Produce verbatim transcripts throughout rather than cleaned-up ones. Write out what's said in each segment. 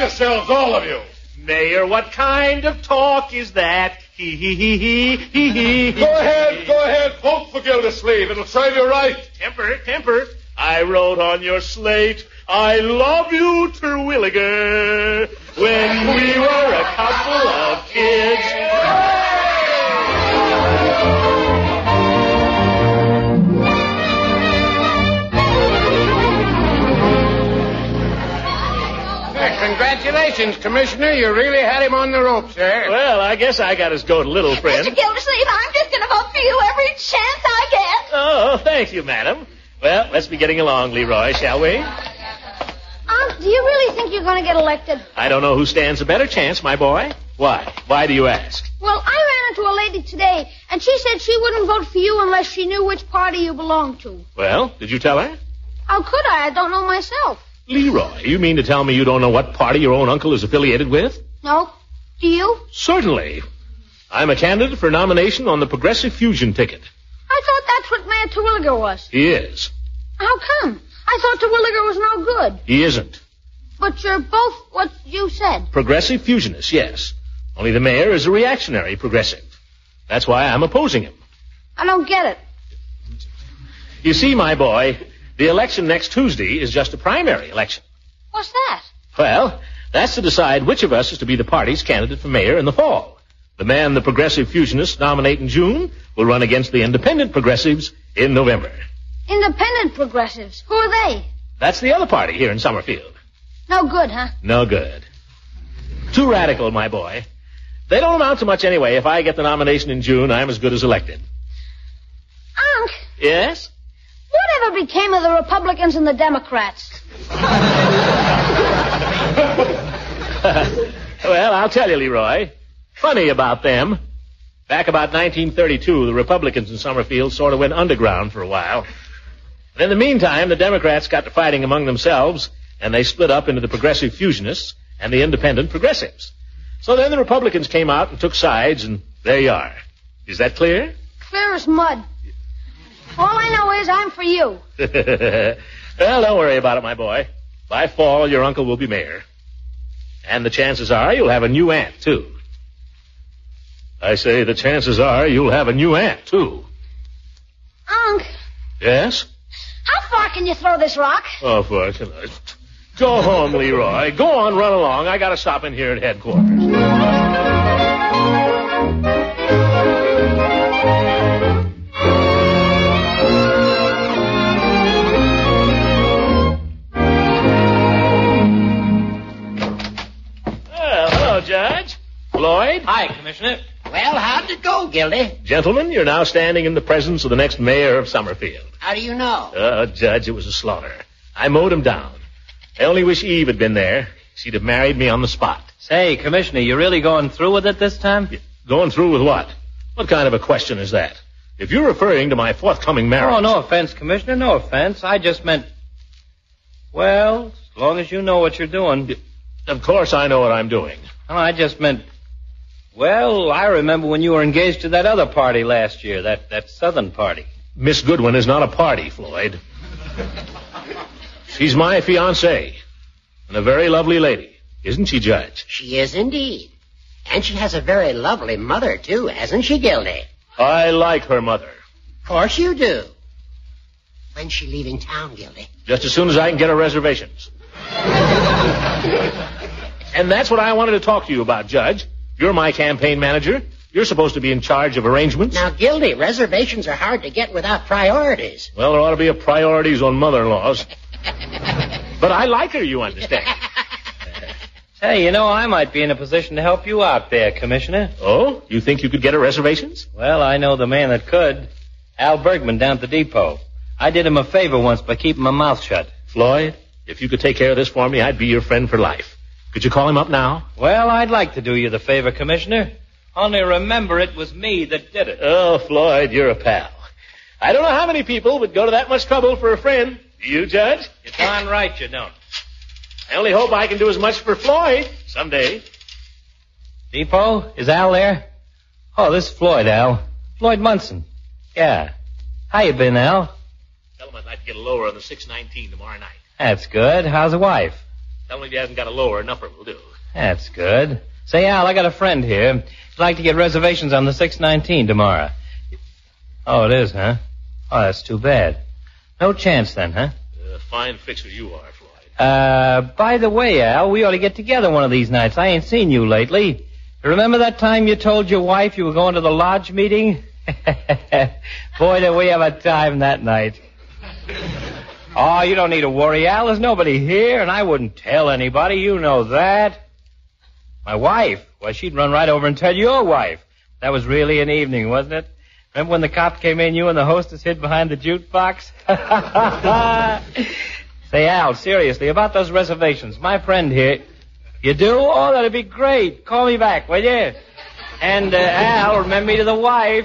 yourselves, all of you. Mayor, what kind of talk is that? Hee hee hee hee hee hee. Go ahead, go ahead. Vote for Gildersleeve. It'll serve you right. Temper, temper. I wrote on your slate, I love you, Terwilliger, when we were a couple of kids. Congratulations, Commissioner. You really had him on the ropes there. Well, I guess I got his goat a little, friend. Mister Gildersleeve, I'm just going to vote for you every chance I get. Oh, thank you, madam. Well, let's be getting along, Leroy, shall we? Unc, do you really think you're going to get elected? I don't know who stands a better chance, my boy. Why? Why do you ask? Well, I ran into a lady today, and she said she wouldn't vote for you unless she knew which party you belonged to. Well, did you tell her? How could I? I don't know myself. Leroy, you mean to tell me you don't know what party your own uncle is affiliated with? No. Do you? Certainly. I'm a candidate for nomination on the Progressive Fusion ticket. I thought that's what Mayor Terwilliger was. He is. How come? I thought Terwilliger was no good. He isn't. But you're both what you said. Progressive Fusionists, yes. Only the mayor is a reactionary progressive. That's why I'm opposing him. I don't get it. You see, my boy, the election next Tuesday is just a primary election. What's that? Well, that's to decide which of us is to be the party's candidate for mayor in the fall. The man the Progressive Fusionists nominate in June will run against the Independent Progressives in November. Independent Progressives? Who are they? That's the other party here in Summerfield. No good, huh? No good. Too radical, my boy. They don't amount to much anyway. If I get the nomination in June, I'm as good as elected. Unc? Yes? Whatever became of the Republicans and the Democrats? Well, I'll tell you, Leroy. Funny about them. Back about nineteen thirty-two, the Republicans in Summerfield sort of went underground for a while. And in the meantime, the Democrats got to fighting among themselves, and they split up into the Progressive Fusionists and the Independent Progressives. So then the Republicans came out and took sides, and there you are. Is that clear? Clear as mud. All I know is I'm for you. Well, don't worry about it, my boy. By fall, your uncle will be mayor. And the chances are you'll have a new aunt, too. I say the chances are you'll have a new aunt, too. Unc. Yes? How far can you throw this rock? Oh, fortunately. Go home, Leroy. Go on, run along. I gotta stop in here at headquarters. Judge. Floyd. Hi, Commissioner. Well, how'd it go, Gildy? Gentlemen, you're now standing in the presence of the next mayor of Summerfield. How do you know? Uh, Judge, it was a slaughter. I mowed him down. I only wish Eve had been there. She'd have married me on the spot. Say, Commissioner, you really going through with it this time? Yeah, going through with what? What kind of a question is that? If you're referring to my forthcoming marriage... Oh, no offense, Commissioner, no offense. I just meant... Well, as long as you know what you're doing... Yeah, of course I know what I'm doing. Oh, I just meant... Well, I remember when you were engaged to that other party last year, that, that Southern party. Miss Goodwin is not a party, Floyd. She's my fiancée, and a very lovely lady. Isn't she, Judge? She is indeed. And she has a very lovely mother, too, hasn't she, Gildy? I like her mother. Of course you do. When's she leaving town, Gildy? Just as soon as I can get her reservations. And that's what I wanted to talk to you about, Judge. You're my campaign manager. You're supposed to be in charge of arrangements. Now, Gildy, reservations are hard to get without priorities. Well, there ought to be a priorities on mother-in-laws. But I like her, you understand. Hey, you know, I might be in a position to help you out there, Commissioner. Oh? You think you could get her reservations? Well, I know the man that could. Al Bergman down at the depot. I did him a favor once by keeping my mouth shut. Floyd, if you could take care of this for me, I'd be your friend for life. Could you call him up now? Well, I'd like to do you the favor, Commissioner. Only remember it was me that did it. Oh, Floyd, you're a pal. I don't know how many people would go to that much trouble for a friend. Do you, Judge? You're darn right you don't. I only hope I can do as much for Floyd someday. Depot, is Al there? Oh, this is Floyd, Al. Floyd Munson. Yeah. How you been, Al? Tell him I'd like to get a lower on the six nineteen tomorrow night. That's good. How's the wife? Tell him if he hasn't got a lower, an upper will do. That's good. Say, Al, I got a friend here. He'd like to get reservations on the six nineteen tomorrow. Oh, it is, huh? Oh, that's too bad. No chance then, huh? Uh, fine fixer you are, Floyd. Uh, by the way, Al, we ought to get together one of these nights. I ain't seen you lately. Remember that time you told your wife you were going to the lodge meeting? Boy, did we have a time that night. Oh, you don't need to worry, Al. There's nobody here, and I wouldn't tell anybody. You know that. My wife? Well, she'd run right over and tell your wife. That was really an evening, wasn't it? Remember when the cop came in, you and the hostess hid behind the jukebox? Say, Al, seriously, about those reservations. My friend here... You do? Oh, that'd be great. Call me back, will you? And, uh, Al, remember me to the wife.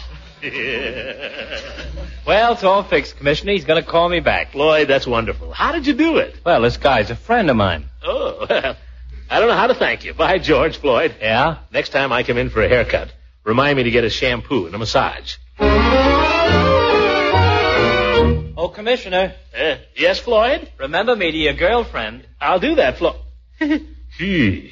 Well, it's all fixed, Commissioner. He's going to call me back. Floyd, that's wonderful. How did you do it? Well, this guy's a friend of mine. Oh, well, I don't know how to thank you. By George, Floyd. Yeah? Next time I come in for a haircut, remind me to get a shampoo and a massage. Oh, Commissioner. Uh, yes, Floyd? Remember me to your girlfriend. I'll do that, Floyd. Gee.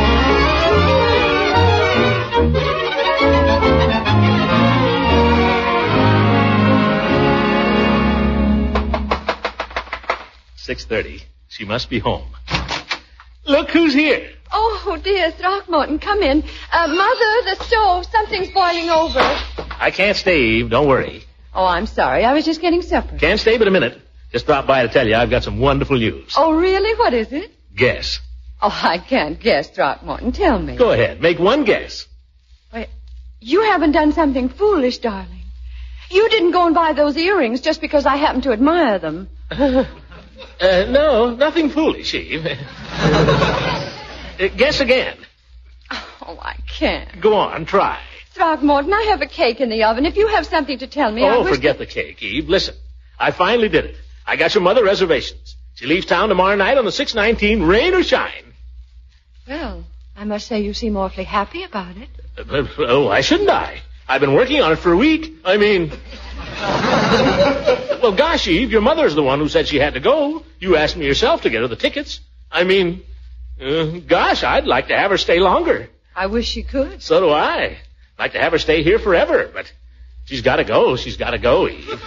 Six thirty. She must be home. Look who's here. Oh, dear, Throckmorton, come in. Uh, Mother, the stove, something's boiling over. I can't stay, Eve. Don't worry. Oh, I'm sorry. I was just getting supper. Can't stay but a minute. Just dropped by to tell you I've got some wonderful news. Oh, really? What is it? Guess. Oh, I can't guess, Throckmorton. Tell me. Go ahead. Make one guess. Wait, you haven't done something foolish, darling. You didn't go and buy those earrings just because I happen to admire them. uh, no, nothing foolish, Eve. uh, guess again. Oh, I can't. Go on, try. Throckmorton, I have a cake in the oven. If you have something to tell me, I Oh, wish forget to... the cake, Eve. Listen, I finally did it. I got your mother reservations. She leaves town tomorrow night on the six nineteen, rain or shine. Well, I must say you seem awfully happy about it. Uh, but, oh, why shouldn't I? I've been working on it for a week. I mean... Well, gosh, Eve, your mother's the one who said she had to go. You asked me yourself to get her the tickets. I mean, uh, gosh, I'd like to have her stay longer. I wish she could. So do I. I'd like to have her stay here forever, but she's got to go. She's got to go, Eve.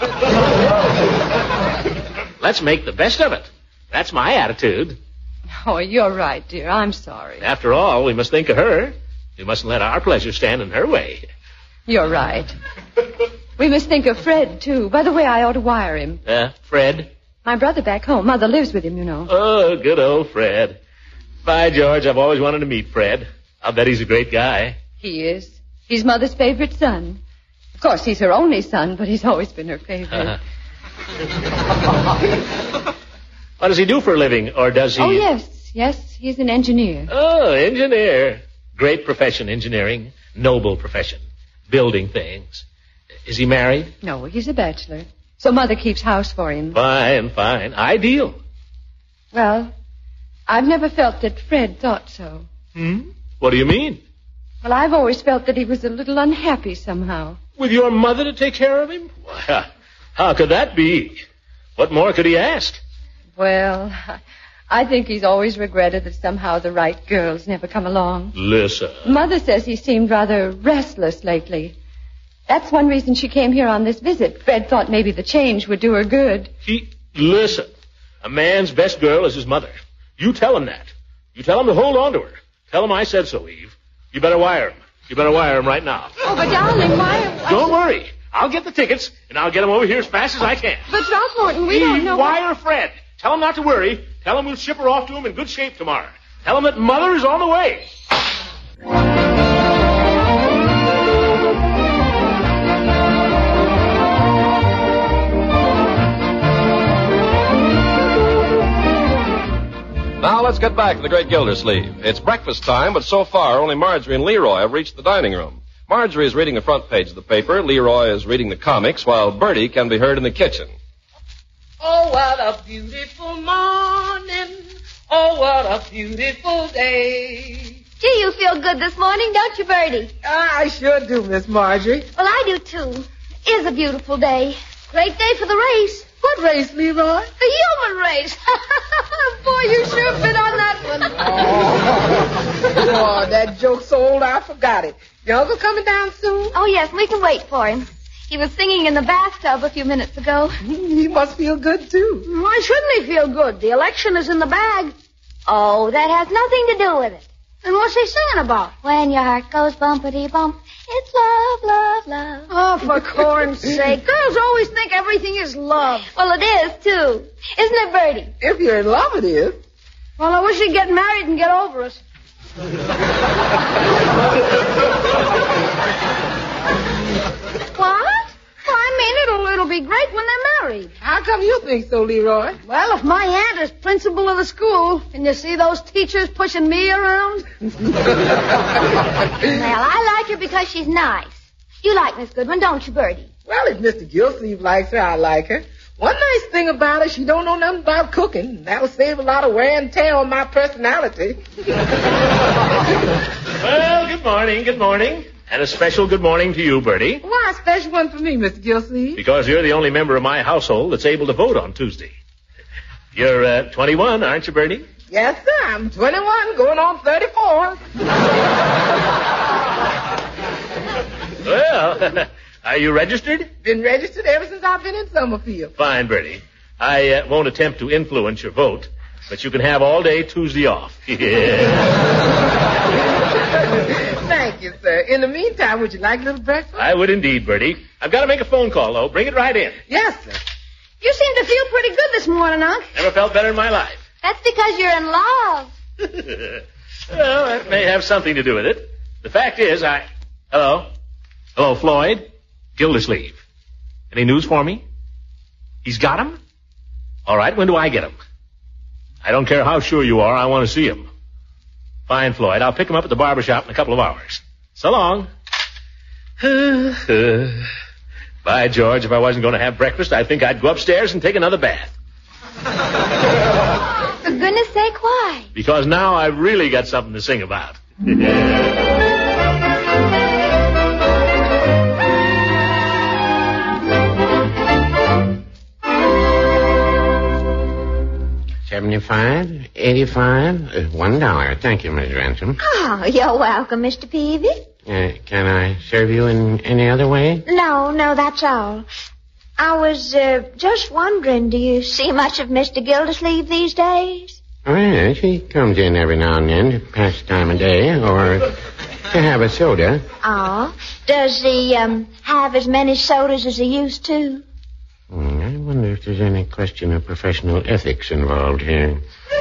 Let's make the best of it. That's my attitude. Oh, you're right, dear. I'm sorry. After all, we must think of her. We mustn't let our pleasure stand in her way. You're right. We must think of Fred, too. By the way, I ought to wire him. Uh, Fred? My brother back home. Mother lives with him, you know. Oh, good old Fred. By George, I've always wanted to meet Fred. I'll bet he's a great guy. He is. He's Mother's favorite son. Of course, he's her only son, but he's always been her favorite. Uh-huh. What does he do for a living, or does he... Oh, yes. Yes, he's an engineer. Oh, engineer. Great profession, engineering. Noble profession. Building things. Is he married? No, he's a bachelor. So Mother keeps house for him. Fine, fine. Ideal. Well, I've never felt that Fred thought so. Hmm? What do you mean? Well, I've always felt that he was a little unhappy somehow. With your mother to take care of him? Why, how could that be? What more could he ask? Well, I think he's always regretted that somehow the right girls never come along. Listen. Mother says he seemed rather restless lately. That's one reason she came here on this visit. Fred thought maybe the change would do her good. He... Listen. A man's best girl is his mother. You tell him that. You tell him to hold on to her. Tell him I said so, Eve. You better wire him. You better wire him right now. Oh, but darling, why... Don't worry. I'll get the tickets, and I'll get them over here as fast as I can. But Throckmorton, we Eve, don't know... wire what... Fred. Tell him not to worry. Tell him we'll ship her off to him in good shape tomorrow. Tell him that Mother is on the way. Now let's get back to the Great Gildersleeve. It's breakfast time, but so far only Marjorie and Leroy have reached the dining room. Marjorie is reading the front page of the paper. Leroy is reading the comics, while Bertie can be heard in the kitchen. Oh, what a beautiful morning. Oh, what a beautiful day. Gee, you feel good this morning, don't you, Bertie? I sure do, Miss Marjorie. Well, I do, too. It is a beautiful day. Great day for the race. What race, Leroy? The human race. Boy, you sure been on that one. Oh, that joke's so old I forgot it. Your uncle coming down soon? Oh, yes, we can wait for him. He was singing in the bathtub a few minutes ago. He must feel good, too. Why shouldn't he feel good? The election is in the bag. Oh, that has nothing to do with it. And what's he singing about? When your heart goes bumpity bump, it's love, love, love. Oh, for corn's sake. Girls always think everything is love. Well, it is, too. Isn't it, Bertie? If you're in love, it is. Well, I wish he'd get married and get over us. What? Well, I mean, it'll, it'll be great when they're married. How come you think so, Leroy? Well, if my aunt is principal of the school, and you see those teachers pushing me around? Well, I like her because she's nice. You like Miss Goodwin, don't you, Bertie? Well, if Mister Gilsleeve likes her, I like her. One nice thing about her, she don't know nothing about cooking. That'll save a lot of wear and tear on my personality. Well, good morning, good morning. And a special good morning to you, Bertie. Why a special one for me, Mister Gilsleeve? Because you're the only member of my household that's able to vote on Tuesday. You're uh, twenty-one, aren't you, Bertie? Yes, sir. I'm twenty-one, going on thirty-four. Well, are you registered? Been registered ever since I've been in Summerfield. Fine, Bertie. I uh, won't attempt to influence your vote, but you can have all day Tuesday off. Thank you, sir. In the meantime, would you like a little breakfast? I would indeed, Bertie. I've got to make a phone call, though. Bring it right in. Yes, sir. You seem to feel pretty good this morning, Unc. Never felt better in my life. That's because you're in love. Well, that may have something to do with it. The fact is, I... Hello? Hello, Floyd? Gildersleeve. Any news for me? He's got him? All right, when do I get him? I don't care how sure you are, I want to see him. Fine, Floyd. I'll pick him up at the barber shop in a couple of hours. So long. By George, if I wasn't going to have breakfast, I think I'd go upstairs and take another bath. For goodness sake, why? Because now I've really got something to sing about. Seventy-five, eighty-five, uh, one dollar. Thank you, Miss Ransom. Oh, you're welcome, Mister Peavy. Uh, can I serve you in any other way? No, no, that's all. I was uh, just wondering, do you see much of Mister Gildersleeve these days? Oh, yes, he comes in every now and then to pass the time of day or to have a soda. Oh, does he um, have as many sodas as he used to? Hmm, I wonder if there's any question of professional ethics involved here.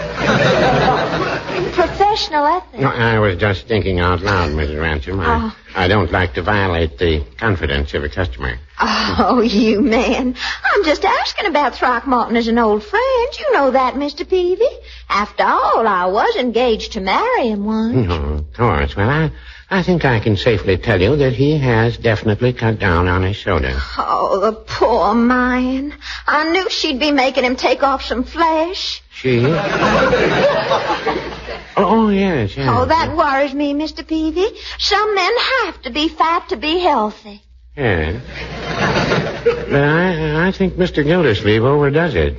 Professional ethics? No, I was just thinking out loud, Missus Ransom. I, Oh. I don't like to violate the confidence of a customer. Oh, you man. I'm just asking about Throckmorton as an old friend. You know that, Mister Peavy. After all, I was engaged to marry him once. No, of course. Well, I, I think I can safely tell you that he has definitely cut down on his soda. Oh, the poor man. I knew she'd be making him take off some flesh. She? oh, oh, yes, yes. Oh, that worries me, Mister Peavy. Some men have to be fat to be healthy. Yes. But I, I think Mister Gildersleeve overdoes it.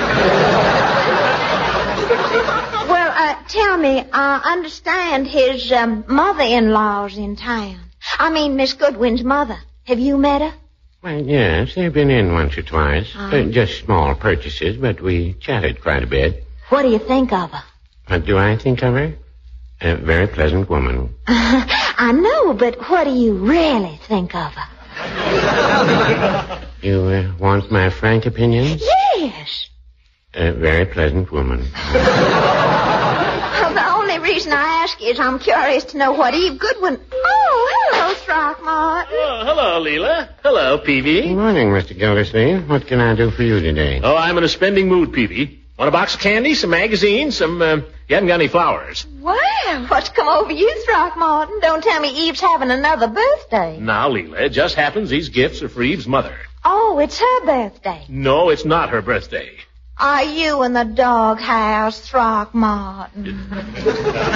Well, uh, tell me, I understand his um, mother-in-law's in town. I mean, Miss Goodwin's mother. Have you met her? Well, yes, they've been in once or twice. Oh. Uh, just small purchases, but we chatted quite a bit. What do you think of her? What do I think of her? A very pleasant woman. I know, but what do you really think of her? You uh, want my frank opinion? Yes. A very pleasant woman. Well, the only reason I ask is I'm curious to know what Eve Goodwin... Oh, hello, Throckmorton. Oh, hello, Leela. Hello, Peavy. Good morning, Mister Gildersleeve. What can I do for you today? Oh, I'm in a spending mood, Peavy. Want a box of candy, some magazines, some, uh, you haven't got any flowers. Well, what's come over you, Throckmorton? Don't tell me Eve's having another birthday. Now, Leela, it just happens these gifts are for Eve's mother. Oh, it's her birthday. No, it's not her birthday. Are you in the doghouse, Throckmorton?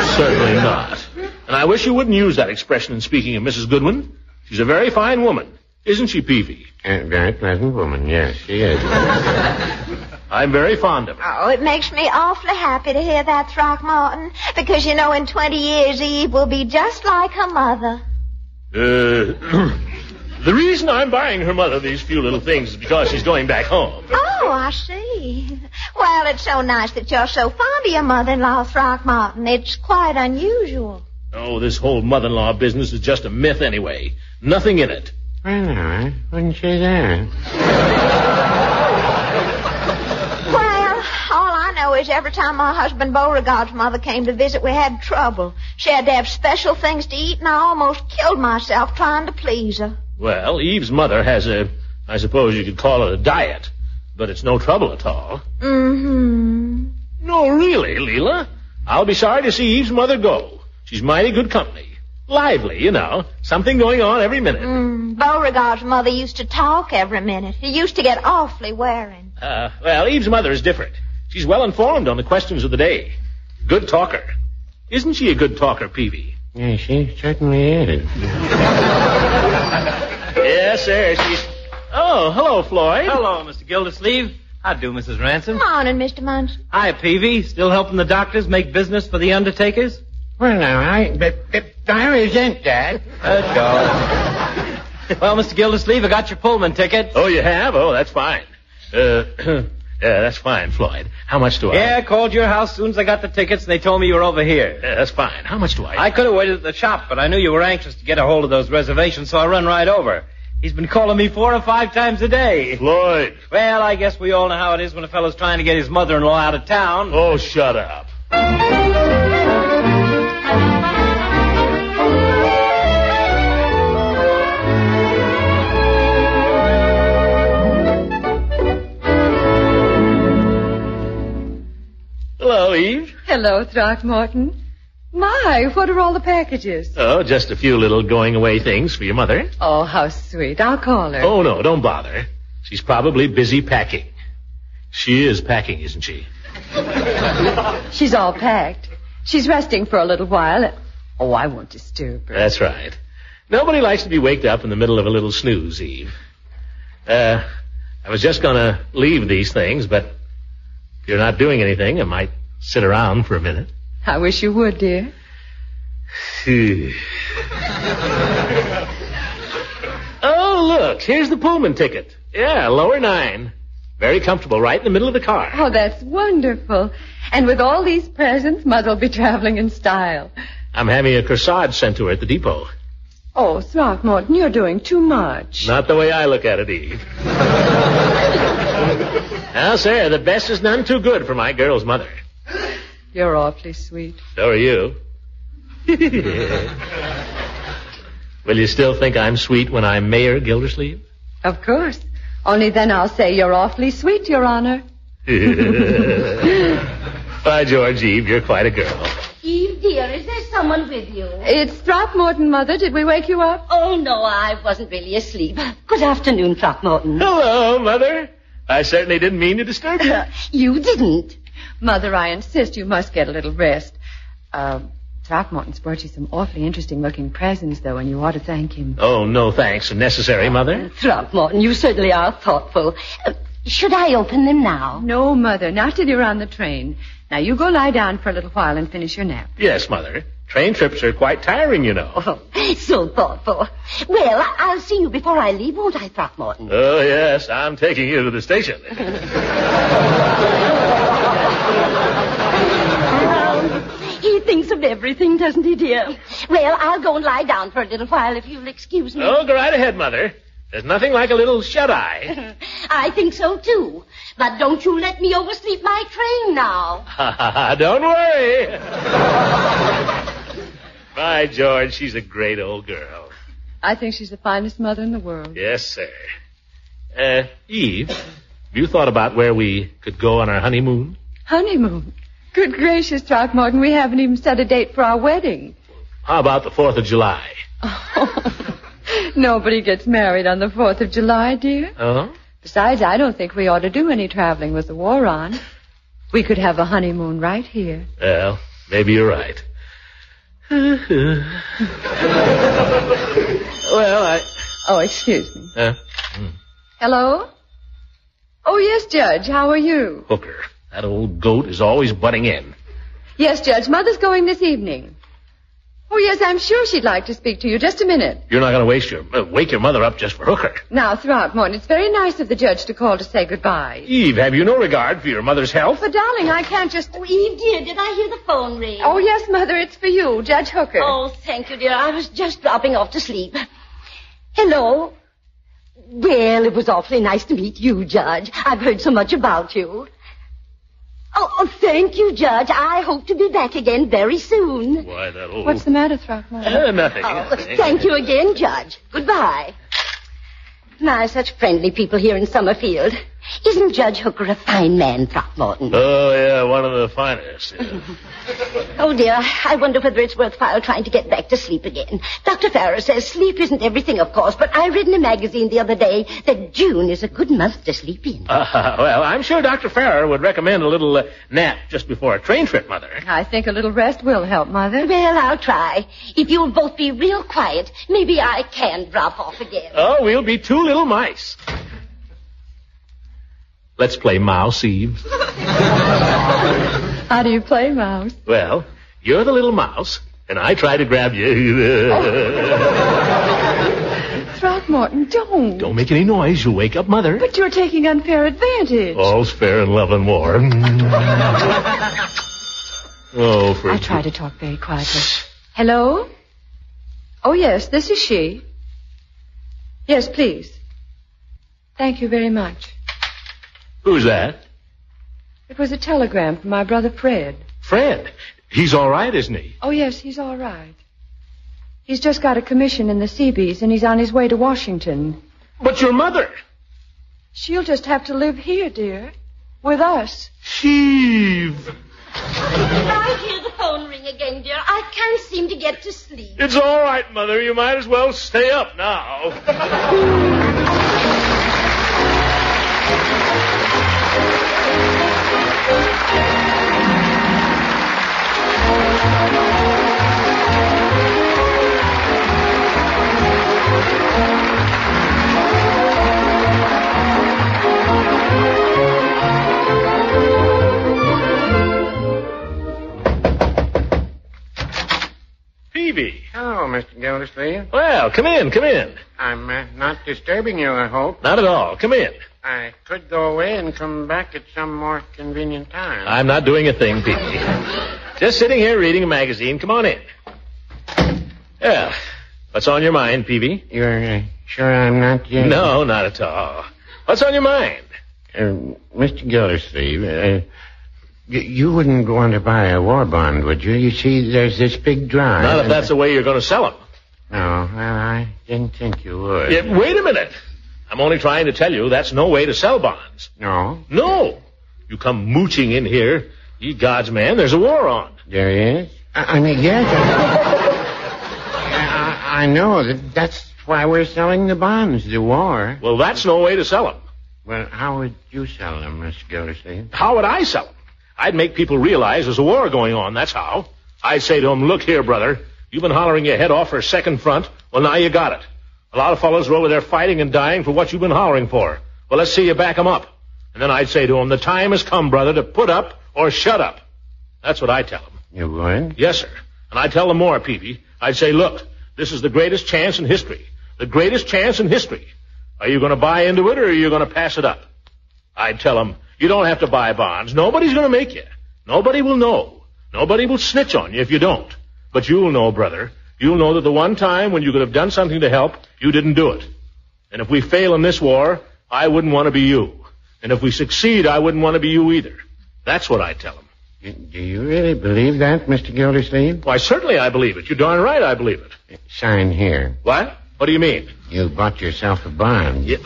Certainly not. And I wish you wouldn't use that expression in speaking of Missus Goodwin. She's a very fine woman. Isn't she, Peavy? A very pleasant woman, yes, she is. I'm very fond of her. Oh, it makes me awfully happy to hear that, Throckmorton, because, you know, in twenty years, Eve will be just like her mother. Uh, the reason I'm buying her mother these few little things is because she's going back home. Oh, I see. Well, it's so nice that you're so fond of your mother-in-law, Throckmorton. It's quite unusual. Oh, this whole mother-in-law business is just a myth anyway. Nothing in it. Well, no, I wouldn't say that. Well, all I know is every time my husband Beauregard's mother came to visit, we had trouble. She had to have special things to eat, and I almost killed myself trying to please her. Well, Eve's mother has a, I suppose you could call it a diet, but it's no trouble at all. Mm-hmm. No, really, Leela. I'll be sorry to see Eve's mother go. She's mighty good company. Lively, you know. Something going on every minute. Mm, Beauregard's mother used to talk every minute. He used to get awfully wearing. Uh, well, Eve's mother is different. She's well informed on the questions of the day. Good talker. Isn't she a good talker, Peavy? Yes, she certainly is. Yes, sir. She's... Oh, hello, Floyd. Hello, Mister Gildersleeve. How do, Missus Ransom? Morning, Mister Munson. Hi, Peavy. Still helping the doctors make business for the undertakers? Well, now, I, but, but I resent that. Let's go. Well, Mister Gildersleeve, I got your Pullman ticket. Oh, you have? Oh, that's fine. Uh, yeah, that's fine, Floyd. How much do I... Yeah, I called your house as soon as I got the tickets, and they told me you were over here. Yeah, that's fine. How much do I... I could have waited at the shop, but I knew you were anxious to get a hold of those reservations, so I run right over. He's been calling me four or five times a day. Floyd. Well, I guess we all know how it is when a fellow's trying to get his mother-in-law out of town. Oh, shut up. Hello, Eve. Hello, Throckmorton. My, what are all the packages? Oh, just a few little going-away things for your mother. Oh, how sweet. I'll call her. Oh, no, don't bother. She's probably busy packing. She is packing, isn't she? She's all packed. She's resting for a little while. Oh, I won't disturb her. That's right. Nobody likes to be waked up in the middle of a little snooze, Eve. Uh, I was just going to leave these things, but if you're not doing anything, I might sit around for a minute. I wish you would, dear. Oh, look, here's the Pullman ticket. Yeah, lower nine. Very comfortable, right in the middle of the car. Oh, that's wonderful. And with all these presents, Mother'll be traveling in style. I'm having a corsage sent to her at the depot. Oh, Throckmorton, you're doing too much. Not the way I look at it, Eve. Now, sir, the best is none too good for my girl's mother. You're awfully sweet. So are you. Will you still think I'm sweet when I'm Mayor Gildersleeve? Of course. Only then I'll say you're awfully sweet, Your Honor. By George, Eve, you're quite a girl. Eve, dear, is there someone with you? It's Throckmorton, Mother. Did we wake you up? Oh, no, I wasn't really asleep. Good afternoon, Throckmorton. Hello, Mother. I certainly didn't mean to disturb you. You didn't. Mother, I insist you must get a little rest. Uh, Throckmorton's brought you some awfully interesting-looking presents, though, and you ought to thank him. Oh, no thanks. Necessary, Mother. Throckmorton, you certainly are thoughtful. Uh, should I open them now? No, Mother, not till you're on the train. Now, you go lie down for a little while and finish your nap. Yes, Mother. Train trips are quite tiring, you know. Oh, so thoughtful. Well, I- I'll see you before I leave, won't I, Throckmorton? Oh, yes. I'm taking you to the station. He thinks of everything, doesn't he, dear? Well, I'll go and lie down for a little while, if you'll excuse me. Oh, go right ahead, Mother. There's nothing like a little shut-eye. I think so, too. But don't you let me oversleep my train now. Don't worry. By George, she's a great old girl. I think she's the finest mother in the world. Yes, sir. Uh, Eve, have you thought about where we could go on our honeymoon? Honeymoon? Good gracious, Throckmorton, we haven't even set a date for our wedding. How about the fourth of July? Oh, nobody gets married on the fourth of July, dear. Oh? Besides, I don't think we ought to do any traveling with the war on. We could have a honeymoon right here. Well, maybe you're right. Well, I... Oh, excuse me. Huh? Mm. Hello? Oh, yes, Judge. How are you? Hooker. That old goat is always butting in. Yes, Judge. Mother's going this evening. Oh, yes, I'm sure she'd like to speak to you. Just a minute. You're not going to waste your uh, wake your mother up just for Hooker. Now, Throckmorton, it's very nice of the judge to call to say goodbye. Eve, have you no regard for your mother's health? But, darling, I can't just... Oh, Eve, dear, did I hear the phone ring? Oh, yes, Mother, it's for you, Judge Hooker. Oh, thank you, dear. I was just dropping off to sleep. Hello. Well, it was awfully nice to meet you, Judge. I've heard so much about you. Oh, oh, thank you, Judge. I hope to be back again very soon. Why, that old... What's the matter, Throckmorton? Uh, nothing. Oh, thank you again, Judge. Goodbye. My, such friendly people here in Summerfield. Isn't Judge Hooker a fine man, Throckmorton? Oh, yeah, one of the finest. Yeah. Oh, dear, I wonder whether it's worthwhile trying to get back to sleep again. Doctor Farrar says sleep isn't everything, of course, but I read in a magazine the other day that June is a good month to sleep in. Uh, well, I'm sure Doctor Farrar would recommend a little uh, nap just before a train trip, Mother. I think a little rest will help, Mother. Well, I'll try. If you'll both be real quiet, maybe I can drop off again. Oh, we'll be two little mice. Let's play mouse, Eve. How do you play, Mouse? Well, you're the little mouse, and I try to grab you. Throckmorton, don't. Don't make any noise. You'll wake up Mother. But you're taking unfair advantage. All's fair in love and war. Oh, for... I try to talk very quietly. Hello? Oh, yes, this is she. Yes, please. Thank you very much. Who's that? It was a telegram from my brother Fred. Fred? He's all right, isn't he? Oh, yes, he's all right. He's just got a commission in the Seabees, and he's on his way to Washington. But your mother? She'll just have to live here, dear. With us. Eve. Did I hear the phone ring again, dear? I can't seem to get to sleep. It's all right, Mother. You might as well stay up now. Peavy. Hello, Mister Gildersleeve. Well, come in, come in. I'm uh, not disturbing you, I hope. Not at all. Come in. I could go away and come back at some more convenient time. I'm not doing a thing, Peavy. Just sitting here reading a magazine. Come on in. Yeah. What's on your mind, Peavy? You're uh, sure I'm not... Uh, No, not at all. What's on your mind? Uh, Mister Gildersleeve, uh, y- you wouldn't want to buy a war bond, would you? You see, there's this big drive. Not if that's the way you're going to sell them. No, well, I didn't think you would. Yeah, wait a minute. I'm only trying to tell you that's no way to sell bonds. No? No. You come mooching in here. Ye gods, man, there's a war on. There is? I, I mean, yes. I, I know. That that's why we're selling the bonds, the war. Well, that's no way to sell them. Well, how would you sell them, Mister Gildersleeve? How would I sell them? I'd make people realize there's a war going on, that's how. I'd say to them, look here, brother. You've been hollering your head off for a second front. Well, now you got it. A lot of fellows are over there fighting and dying for what you've been hollering for. Well, let's see you back 'em up. And then I'd say to them, the time has come, brother, to put up or shut up. That's what I tell them. You would? Yes, sir. And I'd tell them more, Peavy. I'd say, look, this is the greatest chance in history. The greatest chance in history. Are you going to buy into it or are you going to pass it up? I'd tell them, you don't have to buy bonds. Nobody's going to make you. Nobody will know. Nobody will snitch on you if you don't. But you'll know, brother. You'll know that the one time when you could have done something to help, you didn't do it. And if we fail in this war, I wouldn't want to be you. And if we succeed, I wouldn't want to be you either. That's what I tell them. Do you really believe that, Mister Gildersleeve? Why, certainly I believe it. You're darn right I believe it. Sign here. What? What do you mean? You bought yourself a bond. Yep.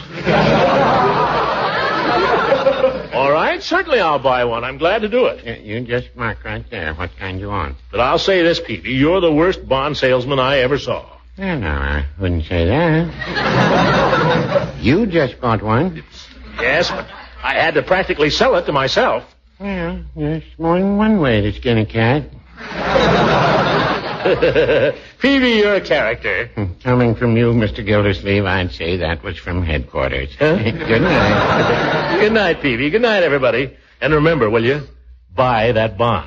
All right, certainly I'll buy one. I'm glad to do it. You just mark right there what kind you want. But I'll say this, Peavy. You're the worst bond salesman I ever saw. Well, no, I wouldn't say that. You just bought one. Yes, but I had to practically sell it to myself. Well, there's more than one way to skin a cat. Peavy, you're a character. Coming from you, Mister Gildersleeve, I'd say that was from headquarters. Huh? Good night. Good night, Peavy. Good night, everybody. And remember, will you? Buy that bond.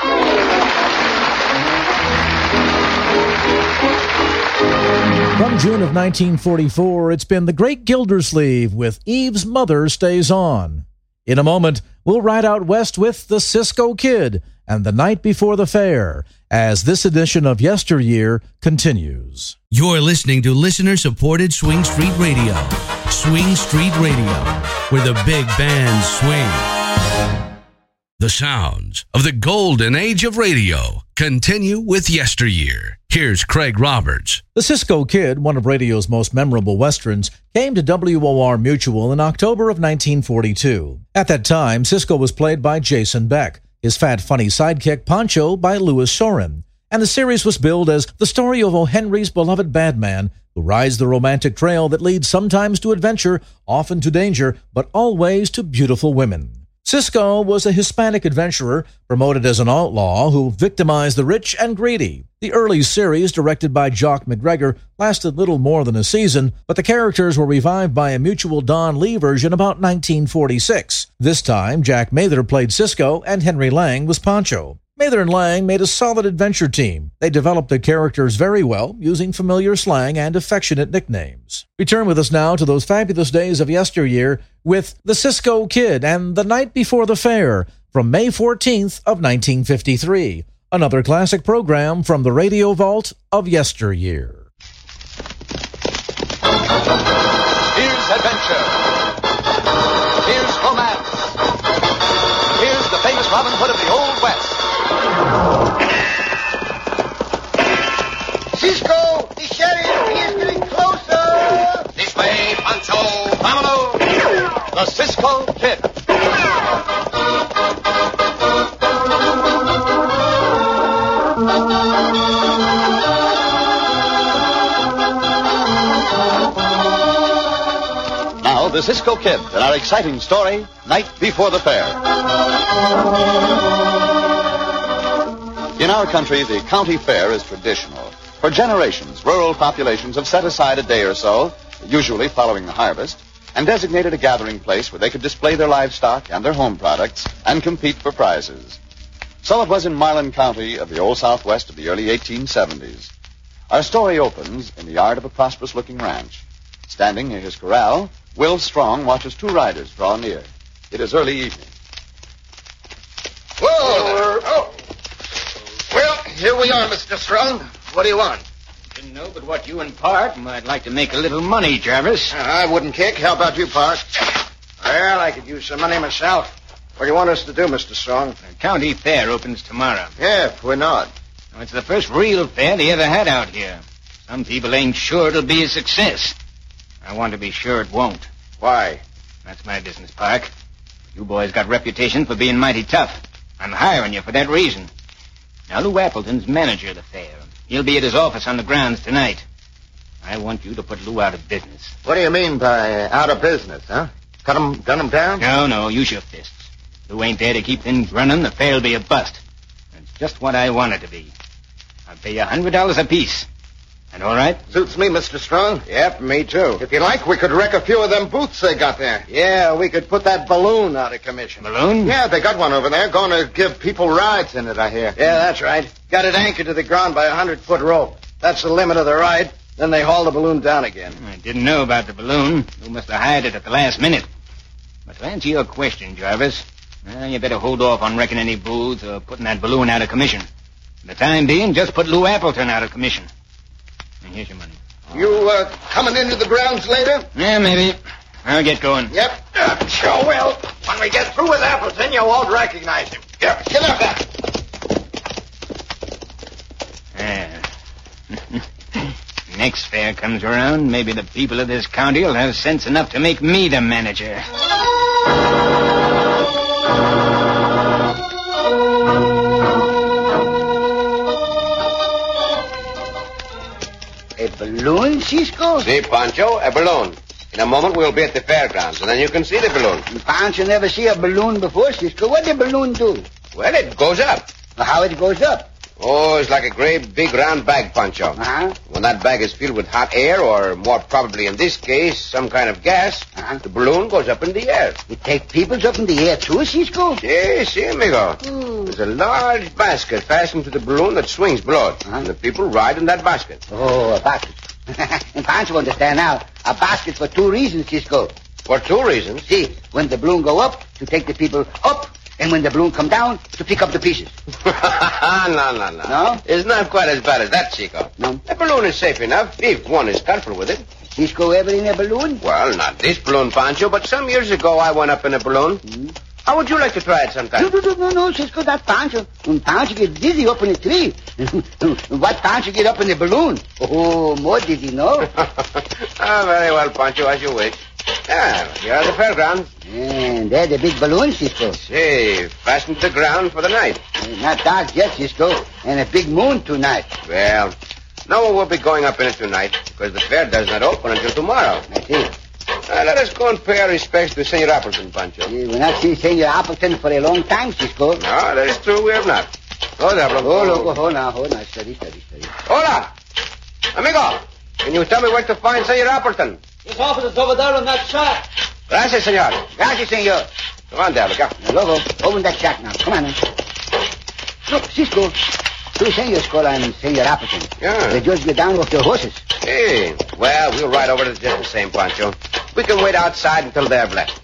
From June of nineteen forty-four, it's been The Great Gildersleeve with Eve's Mother Stays On. In a moment, we'll ride out west with The Cisco Kid and The Night Before the Fair, as this edition of Yesteryear continues. You're listening to listener-supported Swing Street Radio. Swing Street Radio, where the big bands swing. The sounds of the golden age of radio continue with Yesteryear. Here's Craig Roberts. The Cisco Kid, one of radio's most memorable westerns, came to W O R Mutual in October of nineteen forty-two. At that time, Cisco was played by Jason Beck, his fat, funny sidekick Pancho by Louis Sorin, and the series was billed as the story of O. Henry's beloved badman who rides the romantic trail that leads sometimes to adventure, often to danger, but always to beautiful women. Cisco was a Hispanic adventurer promoted as an outlaw who victimized the rich and greedy. The early series, directed by Jock McGregor, lasted little more than a season, but the characters were revived by a Mutual Don Lee version about nineteen forty-six. This time, Jack Mather played Cisco and Henry Lang was Pancho. Mather and Lang made a solid adventure team. They developed their characters very well, using familiar slang and affectionate nicknames. Return with us now to those fabulous days of yesteryear with The Cisco Kid and The Night Before the Fair from May fourteenth of nineteen fifty-three. Another classic program from the Radio Vault of yesteryear. Here's adventure. Here's romance. Here's the famous Robin Hood of the Old West. Cisco, the sheriff, he is getting closer. This way, Pancho. Vámonos. The Cisco Kid. Now, the Cisco Kid and our exciting story, Night Before the Fair. In our country, the county fair is traditional. For generations, rural populations have set aside a day or so, usually following the harvest, and designated a gathering place where they could display their livestock and their home products and compete for prizes. So it was in Marlin County of the Old Southwest of the early eighteen seventies. Our story opens in the yard of a prosperous-looking ranch. Standing near his corral, Will Strong watches two riders draw near. It is early evening. Whoa! Oh. Well, here we are, Mister Strong. What do you want? Didn't know but what you and Park might like to make a little money, Jarvis. Uh, I wouldn't kick. How about you, Park? Well, I could use some money myself. What do you want us to do, Mister Strong? The county fair opens tomorrow. Yeah, we're not. Now, it's the first real fair they ever had out here. Some people ain't sure it'll be a success. I want to be sure it won't. Why? That's my business, Park. You boys got reputation for being mighty tough. I'm hiring you for that reason. Now, Lou Appleton's manager of the fair. He'll be at his office on the grounds tonight. I want you to put Lou out of business. What do you mean by uh, out of business, huh? Cut him, gun him down? No, no, use your fists. Lou ain't there to keep things running. The fair'll be a bust. That's just what I want it to be. I'll pay you a hundred dollars apiece. And all right? Suits me, Mister Strong. Yep, me too. If you like, we could wreck a few of them booths they got there. Yeah, we could put that balloon out of commission. Balloon? Yeah, they got one over there. Going to give people rides in it, I hear. Yeah, that's right. Got it anchored to the ground by a hundred-foot rope. That's the limit of the ride. Then they haul the balloon down again. I didn't know about the balloon. You must have hired it at the last minute. But to answer your question, Jarvis, well, you better hold off on wrecking any booths or putting that balloon out of commission. For the time being, just put Lou Appleton out of commission. And here's your money. You, uh, coming into the grounds later? Yeah, maybe. I'll get going. Yep. Uh, sure will. When we get through with Appleton, you won't recognize him. Yep. Get up there. Yeah. Next fair comes around, maybe the people of this county will have sense enough to make me the manager. A balloon, Cisco? See, Pancho, a balloon. In a moment, we'll be at the fairgrounds, and then you can see the balloon. Pancho never see a balloon before, Cisco. What the balloon do? Well, it goes up. How it goes up? Oh, it's like a great big round bag, Pancho. Uh-huh. When that bag is filled with hot air, or more probably in this case, some kind of gas, uh-huh. the balloon goes up in the air. You take peoples up in the air too, Cisco? Si, si, amigo. Hmm. There's a large basket fastened to the balloon that swings below it. Uh-huh. And the people ride in that basket. Oh, a basket. And Pancho understand now. A basket for two reasons, Cisco. For two reasons? See, when the balloon go up, to take the people up, and when the balloon come down, to pick up the pieces. no, no, no. No? It's not quite as bad as that, Chico. No? The balloon is safe enough if one is careful with it. Cisco ever in a balloon? Well, not this balloon, Pancho, but some years ago I went up in a balloon. Mm-hmm. How would you like to try it sometime? No, no, no, no, no, Cisco, that Pancho. When Pancho get dizzy up in the tree. What Pancho get up in the balloon? Oh, more dizzy, no? Ah, very well, Pancho, as you wish. Ah, here are the fairgrounds. And they're the big balloons, Cisco. Say, fastened to the ground for the night. Uh, not dark yet, Cisco. And a big moon tonight. Well, no one will be going up in it tonight, because the fair does not open until tomorrow. I see. Uh, let us go and pay our respects to Senor Appleton, Pancho. Yeah, we've not seen Senor Appleton for a long time, Cisco. No, that is true, we have not. Oh, there, Appleton. Oh, look, hold on, hold on. Steady, steady, steady. Hola! Amigo, can you tell me where to find Senor Appleton? His office is over there in that shack. Gracias, senor. Gracias, senor. Come on, Diablo, go. Now, Logo, open that shack now. Come on, now. Look, Cisco. Two senors call on Senor Appleton. Yeah. They just get down off their horses. Hey, well, we'll ride over to just the same, Pancho. We can wait outside until they have left.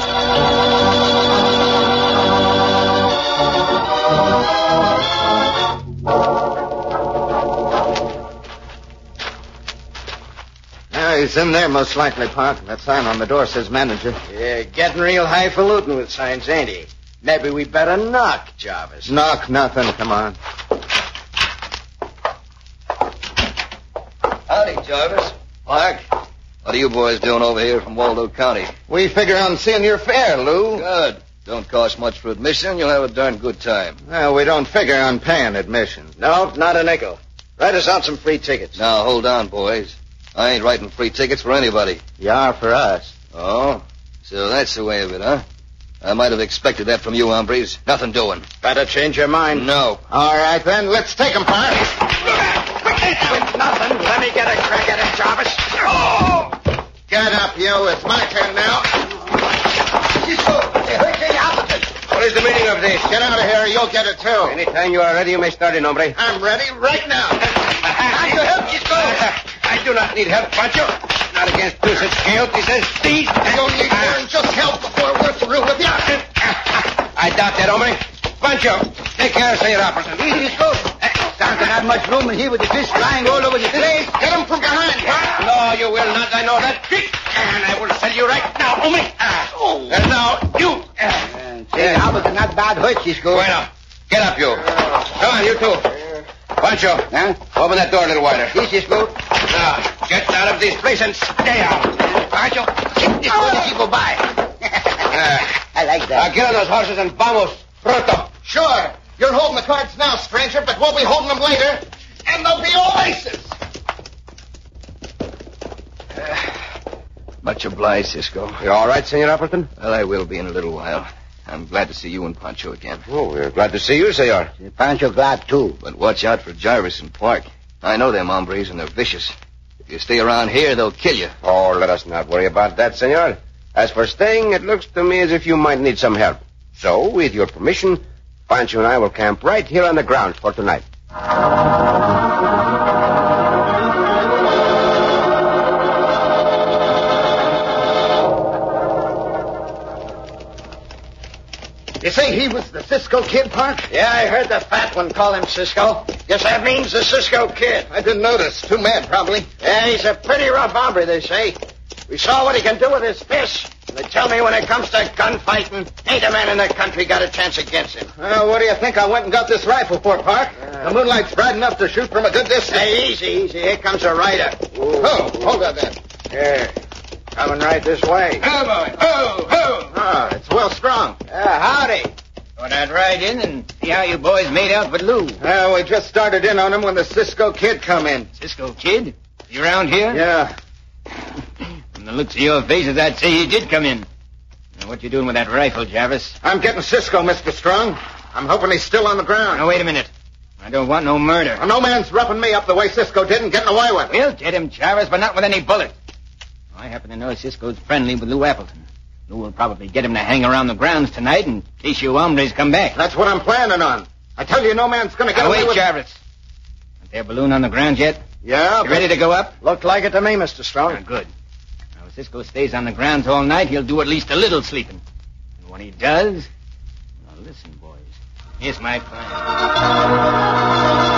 Yeah, he's in there most likely, Park. That sign on the door says manager. Yeah, getting real highfalutin with signs, ain't he? Maybe we better knock, Jarvis. Knock nothing. Come on. Howdy, Jarvis. Park. What are you boys doing over here from Waldo County? We figure on seeing your fair, Lou. Good. Don't cost much for admission. You'll have a darn good time. Well, we don't figure on paying admission. No, not a nickel. Write us out some free tickets. Now, hold on, boys. I ain't writing free tickets for anybody. You are for us. Oh? So that's the way of it, huh? I might have expected that from you, hombres. Nothing doing. Better change your mind. No. All right, then. Let's take him, Park. With nothing. Let me get a crack at it, Jarvis. Oh! Get up, you. It's my turn now. What is the meaning of this? Get out of here. You'll get it, too. Anytime you are ready, you may start in, hombre. I'm ready right now. Time to help, Cisco. I do not need help, Pancho. Not against two such chaotes as these. You'll need more than just help before we're through with you. I doubt that, hombre. Pancho, take care of Senor Appleton. Cisco. There's not much room in here with the fish flying all over the place. Get him from behind, Park. No, you will not. I know that trick. And I will tell you right now, hombre. Oh. And now, you. Say, Appleton not bad hurt, Cisco. Bueno. Get up, you. Come on, you too. Pancho, huh? Open that door a little wider. Yes, Cisco. Now, get out of this place and stay out. Pancho, this way she go by. uh, I like that. Now, get on those horses and vamos. Pronto. Sure. You're holding the cards now, stranger, but we'll be holding them later. And they'll be all aces. Uh, much obliged, Cisco. You all right, Senor Appleton? Well, I will be in a little while. I'm glad to see you and Pancho again. Oh, we're glad to see you, senor. Pancho glad, too. But watch out for Jarvis and Park. I know them hombres, and they're vicious. If you stay around here, they'll kill you. Oh, let us not worry about that, senor. As for staying, it looks to me as if you might need some help. So, with your permission, Pancho and I will camp right here on the grounds for tonight. You say he was the Cisco Kid, Park? Yeah, I heard the fat one call him Cisco. Guess that means the Cisco Kid. I didn't notice. Too mad, probably. Yeah, he's a pretty rough hombre, they say. We saw what he can do with his fists. And they tell me when it comes to gunfighting, ain't a man in the country got a chance against him. Well, what do you think I went and got this rifle for, Park? Uh, the moonlight's bright enough to shoot from a good distance. Hey, easy, easy. Here comes a rider. Ooh. Oh, hold on then. Here. Coming right this way. Oh, boy. Oh, oh. Ah, it's well strong. Uh, howdy. Thought I'd ride in and see how you boys made out with Lou. Well, we just started in on him when the Cisco Kid come in. Cisco Kid? You around here? Yeah. From the looks of your faces, I'd say he did come in. Now, what you doing with that rifle, Jarvis? I'm getting Cisco, Mister Strong. I'm hoping he's still on the ground. Now, wait a minute. I don't want no murder. Well, no man's roughing me up the way Cisco did and getting away with it. We'll get him, Jarvis, but not with any bullets. I happen to know Cisco's friendly with Lou Appleton. Lou will probably get him to hang around the grounds tonight in case you hombres come back. That's what I'm planning on. I tell you, no man's going to get now, away wait, with... Jarvis. Is there a balloon on the ground yet? Yeah. You ready to go up? Looked like it to me, Mister Strong. Ah, good. Now, if Cisco stays on the grounds all night, he'll do at least a little sleeping. And when he does... Now, listen, boys. Here's my plan.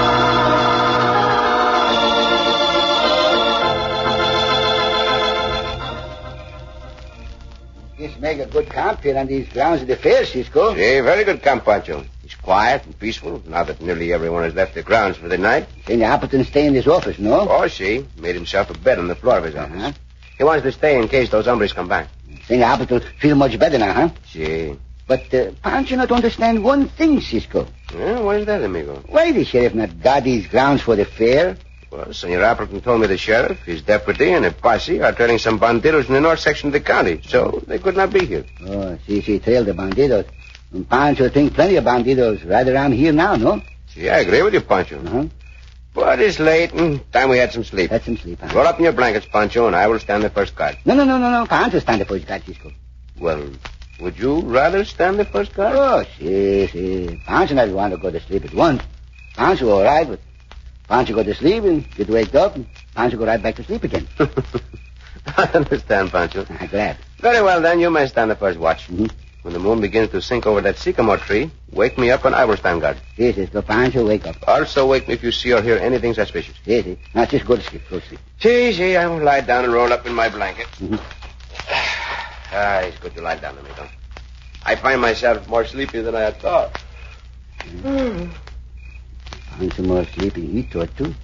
This make a good camp here on these grounds of the fair, Cisco. Sí, very good camp, Pancho. It's quiet and peaceful, now that nearly everyone has left the grounds for the night. Senor Appleton stay in his office, no? Oh, see. Made himself a bed on the floor of his office. Uh-huh. He wants to stay in case those hombres come back. Senor Appleton feel much better now, huh? Sí. But uh, Pancho not understand one thing, Cisco. Yeah, what is that, amigo? Why the sheriff not guard these grounds for the fair? Well, Senor Appleton told me the sheriff, his deputy, and a posse are trailing some bandidos in the north section of the county, so they could not be here. Oh, see, see, trail the bandidos. And Pancho think plenty of bandidos right around here now, no? See, I agree with you, Pancho. Uh-huh. But it's late, and time we had some sleep. Had some sleep, huh? Roll up in your blankets, Pancho, and I will stand the first guard. No, no, no, no, no. Pancho stand the first guard, Cisco. Well, would you rather stand the first guard? Oh, see, see. Pancho not want to go to sleep at once. Pancho all right, but Pancho go to sleep and get waked up, and Pancho go right back to sleep again. I understand, Pancho. I'm glad. Very well, then, you may stand the first watch. Mm-hmm. When the moon begins to sink over that sycamore tree, wake me up and I will stand guard. Yes, yes, go Pancho, wake up. Also wake me if you see or hear anything suspicious. Yes, yes. Now, just go to sleep, go to sleep. See, see, I will lie down and roll up in my blanket. Mm-hmm. Ah, it's good to lie down, amigo. I find myself more sleepy than I had thought. Mm. Pancho more sleepy, he thought, too.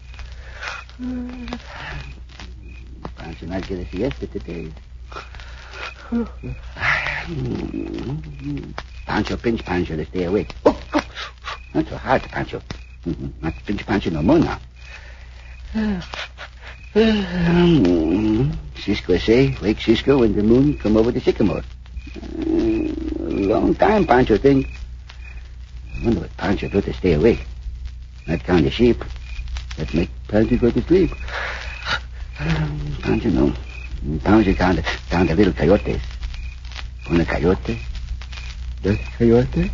Pancho not get a siesta today. Pancho pinch Pancho to stay awake. Oh, oh. Not so hard, Pancho. Mm-hmm. Not pinch Pancho no more now. Cisco say, wake Cisco when the moon come over the sycamore. Uh, long time, Pancho think. I wonder what Pancho do to stay awake. Not count the sheep. That make Pancho go to sleep. Pancho no. Pancho count, count the little coyotes. Una coyote. Dos coyote.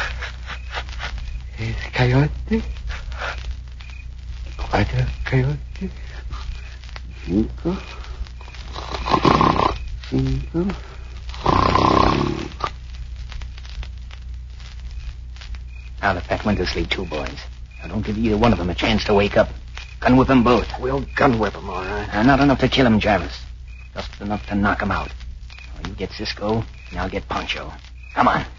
Tres coyote. Cuatro coyote. Cinco. Cinco. Now the fat went to sleep too, boys. Now don't give either one of them a chance to wake up. Gun whip them both. We'll gun whip them, all right. Now, not enough to kill him, Jarvis. Just enough to knock him out. Now, you get Cisco, and I'll get Pancho. Come on.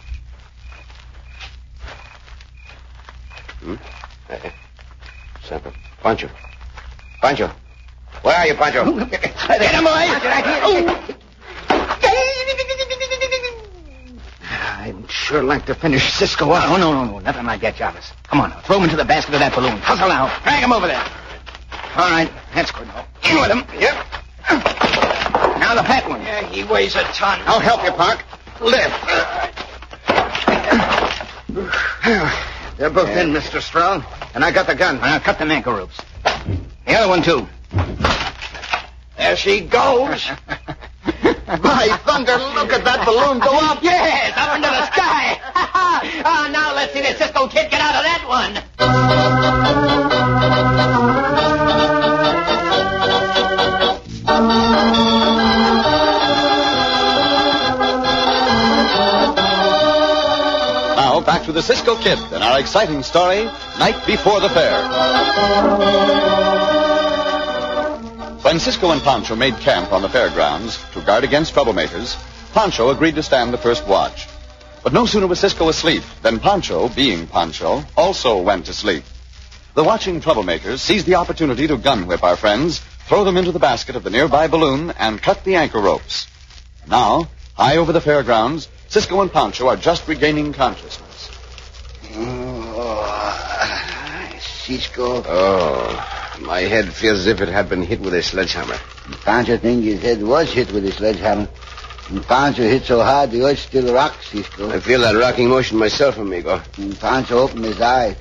Hmm? Uh, Sample. Pancho. Pancho. Where are you, Pancho? Get him, boys! I'd sure like to finish Cisco out. No, no, no, no. Nothing like that, Jarvis. Come on, now. Throw him into the basket of that balloon. Hustle now. Drag him over there. All right. That's good. Now, in with him. Yep. Now the fat one. Yeah, he weighs a ton. I'll help you, Park. Lift. They're both in, Mister Strong. And I got the gun. Now, cut the ankle ropes. The other one, too. There she goes. By thunder, look at that balloon go up. Yes, up into the sky. Oh, now let's see the Cisco kid get out of that one. Now, back to the Cisco Kid and our exciting story, Night Before the Fair. When Cisco and Pancho made camp on the fairgrounds to guard against troublemakers, Pancho agreed to stand the first watch. But no sooner was Cisco asleep than Pancho, being Pancho, also went to sleep. The watching troublemakers seized the opportunity to gun whip our friends, throw them into the basket of the nearby balloon, and cut the anchor ropes. Now, high over the fairgrounds, Cisco and Pancho are just regaining consciousness. Oh, Cisco. Oh. My head feels as if it had been hit with a sledgehammer. Pancho think his head was hit with a sledgehammer. And Pancho hit so hard the earth still rocks, Cisco. I feel that rocking motion myself, amigo. And Pancho opened his eyes.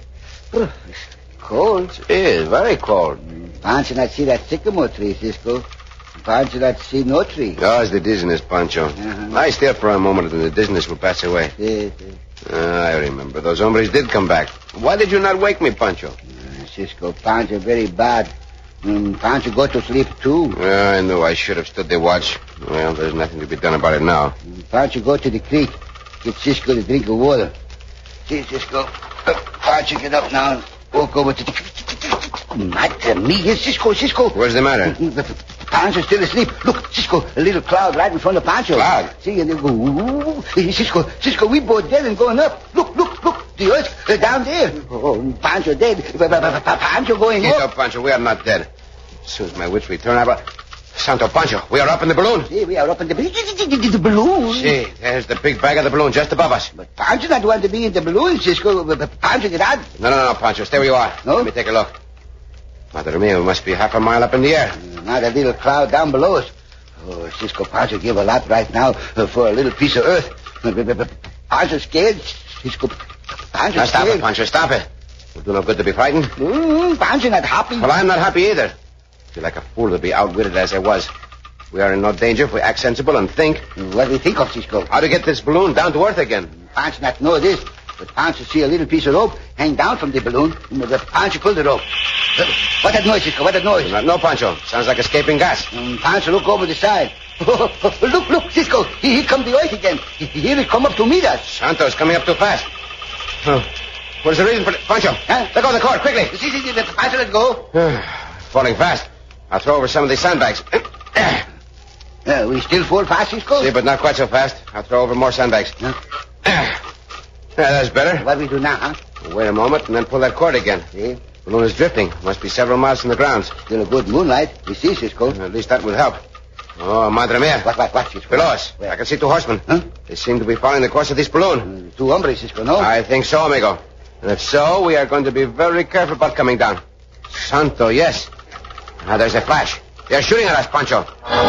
Cold? It is very cold. Pancho not see that sycamore tree, Cisco. Pancho not see no tree. Oh, it's the dizziness, Pancho. Uh-huh. Lie still for a moment and the dizziness will pass away. Yes, yes. Uh, I remember. Those hombres did come back. Why did you not wake me, Pancho? Uh, Cisco, Pancho very bad. Mm, Pancho go to sleep too. Uh, I knew I should have stood the watch. Well, there's nothing to be done about it now. Mm, Pancho go to the creek. Get Cisco to drink of water. See, Cisco. Uh, Pancho get up now and walk over to the creek. Not to me. Yes, Cisco, Cisco. What's the matter? Pancho's still asleep. Look, Cisco, a little cloud right in front of Pancho. Cloud? See, and they go, ooh. Hey, Cisco, Cisco, we both dead and going up. Look, look, look. The earth uh, down there. Oh, Pancho dead. Pancho going Get up. up, Pancho. We are not dead. As soon as my wits return, I will... Santo Pancho, we are up in the balloon. See, we are up in the, the balloon. See, there's the big bag of the balloon just above us. But Pancho not want to be in the balloon, Cisco. Pancho get out. No, no, no, Pancho. Stay where you are. No? Let me take a look. Madre mia, we must be half a mile up in the air. Not a little cloud down below us. Oh, Cisco, Pancho give a lot right now uh, for a little piece of earth. Pancho scared. Cisco, Pancho now, stop scared. it, Pancho. Stop it. It'll do no good to be frightened. Mm, Pancho not happy. Well, I'm not happy either. I feel like a fool to be outwitted as I was. We are in no danger if we act sensible and think. What do you think of, Cisco? How to get this balloon down to earth again. Pancho not know this. But Pancho see a little piece of rope hang down from the balloon. The Pancho pull the rope. Uh, what that noise, Cisco? What that noise? No, no, Pancho. Sounds like escaping gas. Um, Pancho look over the side. look, look, Cisco. He, he come the earth again. He, he will come up to meet us. Santo's coming up too fast. Oh. What is the reason for it? Pancho, huh? Let go of the cord, quickly. See, see, see, let Pancho let go. Falling fast. I'll throw over some of these sandbags. Uh, we still fall fast, Cisco? See, but not quite so fast. I'll throw over more sandbags. Huh? Yeah, that's better. What we do now, huh? Wait a moment and then pull that cord again. See? The balloon is drifting. Must be several miles from the ground. Still a good moonlight. We see, Cisco. At least that will help. Oh, madre mia. What, what, what, Cisco? Below us. Where? I can see two horsemen. Huh? They seem to be following the course of this balloon. Uh, two hombres, Cisco, no? I think so, amigo. And if so, we are going to be very careful about coming down. Santo, yes. Now there's a flash. They're shooting at us, Pancho.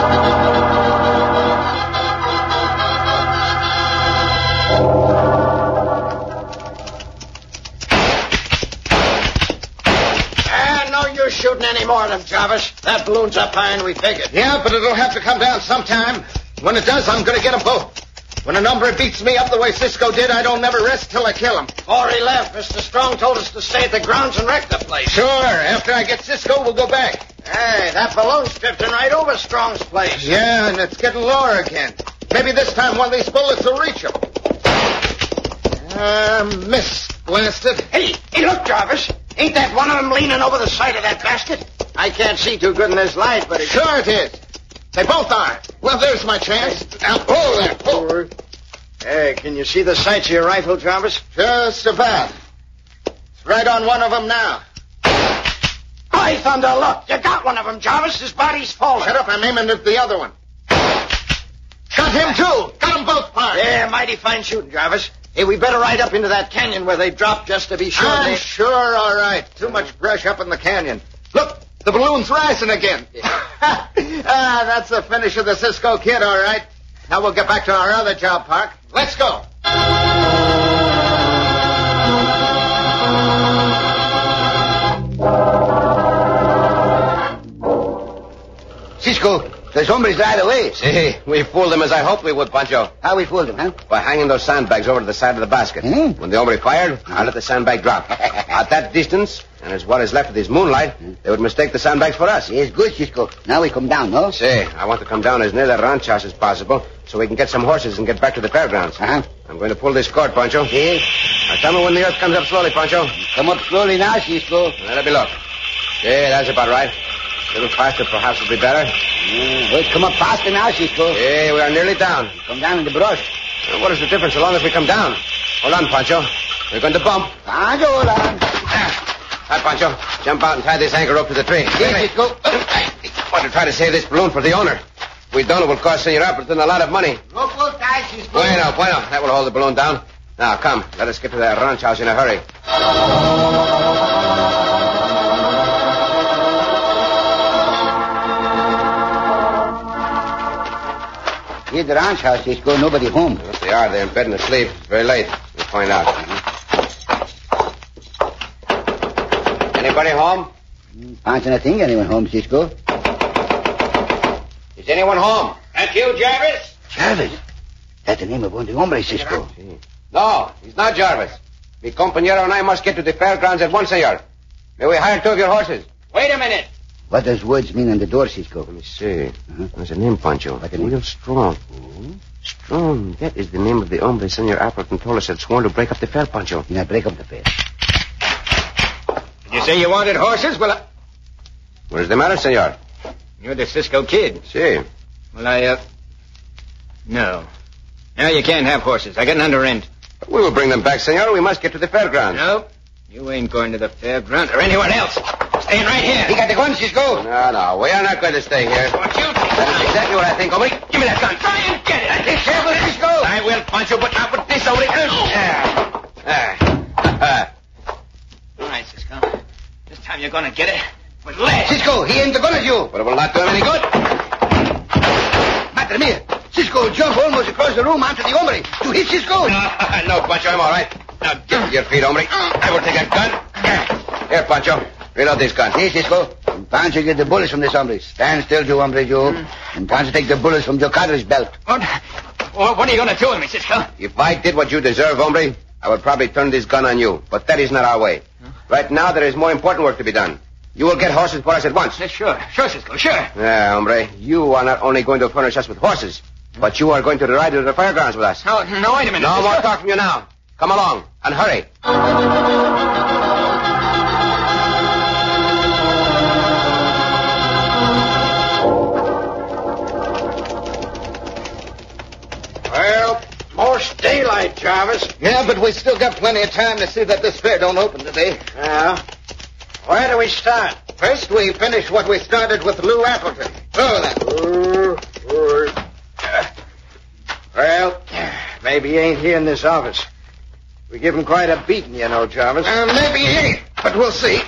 Ah, no use shooting any more of them, Jarvis. That balloon's up high and we figured. Yeah, but it'll have to come down sometime. When it does, I'm going to get them both. When a number beats me up the way Cisco did, I don't never rest till I kill him. Before he left, Mister Strong told us to stay at the grounds and wreck the place. Sure. After I get Cisco, we'll go back. Hey, that balloon's drifting right over Strong's place. Yeah, and it's getting lower again. Maybe this time one of these bullets will reach him. Ah, uh, missed. Blasted. Hey, hey, look, Jarvis. Ain't that one of them leaning over the side of that basket? I can't see too good in this light, but it's... Sure it is. They both are. Well, there's my chance. Now, pull there. Pull. Hey, can you see the sights of your rifle, Jarvis? Just about. It's right on one of them now. By thunder, look. You got one of them, Jarvis. His body's falling. Shut up. I'm aiming at the other one. Got him, too. Got them both parked. Yeah, mighty fine shooting, Jarvis. Hey, we better ride up into that canyon where they dropped just to be sure. I'm they... sure, all right. Too much brush up in the canyon. Look, the balloon's rising again. ah, that's the finish of the Cisco Kid, all right. Now we'll get back to our other job, Park. Let's go. Cisco, those hombres died away. See, we fooled them as I hoped we would, Pancho. How we fooled them, huh? By hanging those sandbags over to the side of the basket. Mm. When the hombre fired, I let the sandbag drop. At that distance, and as what is left of this moonlight, they would mistake the sandbags for us. Yes, good, Cisco. Now we come down, no? See, I want to come down as near the ranch house as possible so we can get some horses and get back to the fairgrounds. Uh-huh. I'm going to pull this cord, Pancho. Yes. Now tell me when the earth comes up slowly, Pancho. Come up slowly now, Cisco. Now, let me look. Yeah, that's about right. A little faster, perhaps, would be better. Yeah, well, come up faster now, Cisco. Yeah, we are nearly down. Come down in the brush. Well, what is the difference so long as we come down? Hold on, Pancho. We're going to bump. Pancho, hold on. Hi, Pancho. Jump out and tie this anchor rope to the tree. Yes, Cisco. I want to try to save this balloon for the owner. If we don't, it will cost Senor Appleton a lot of money. Rope will tie, Cisco. Bueno, bueno. That will hold the balloon down. Now, come. Let us get to that ranch house in a hurry. Here's the ranch house, Cisco. Nobody home. Yes, they are. They're in bed and asleep. It's very late. We'll find out. Anybody home? Pancho, I think anyone home, Cisco. Is anyone home? That you, Jarvis? Jarvis? That's the name of one of the hombres, Cisco. No, he's not Jarvis. Mi compañero and I must get to the fairgrounds at once, senor. May we hire two of your horses? Wait a minute. What does words mean on the door, Cisco? Let me see. Uh-huh. There's a name, Pancho. Like a real strong. Mm-hmm. Strong. That is the name of the hombre Senor Appleton told us had sworn to break up the fair, Pancho. You not break up the fair. Did you say you wanted horses? Well, I... What is the matter, senor? You're the Cisco Kid. Si. Well, I, uh... No. No, you can't have horses. I got an under end. We will bring them back, senor. We must get to the fairgrounds. No. You ain't going to the fairground or anywhere else. Staying right here. He got the gun, Cisco. No, no. We are not going to stay here. What you think? That's exactly what I think, hombre. Give me that gun. Try and get it. Be careful, Cisco. I will, Pancho, but not with this, hombre. Ah. Ah. All right, Cisco. This time you're going to get it with lead. Cisco, he aimed the gun at you. But it will not do him any good. Madre mia. Cisco jumped almost across the room onto the hombre. To hit Cisco. No, no, Pancho, I'm all right. Now, get to your feet, hombre. I will take a gun. Here, Pancho. Reload this gun. Here, Cisco. And Pancho get the bullets from this hombre. Stand still, you hombre, you. Mm. And Pancho take the bullets from your cadre's belt. What? What are you going to do with me, Cisco? If I did what you deserve, hombre, I would probably turn this gun on you. But that is not our way. Huh? Right now, there is more important work to be done. You will get horses for us at once. Yeah, sure. Sure, Cisco, sure. Yeah, hombre. You are not only going to furnish us with horses, but you are going to ride to the fairgrounds with us. No, no, wait a minute. No Cisco. more talk from you now. Come along, and hurry. Well, most daylight, Jarvis. Yeah, but we still got plenty of time to see that this fair don't open today. Yeah. Where do we start? First, we finish what we started with Lou Appleton. Over that. Well, maybe he ain't here in this office. We give him quite a beating, you know, Jarvis. Uh, maybe he ain't, but we'll see.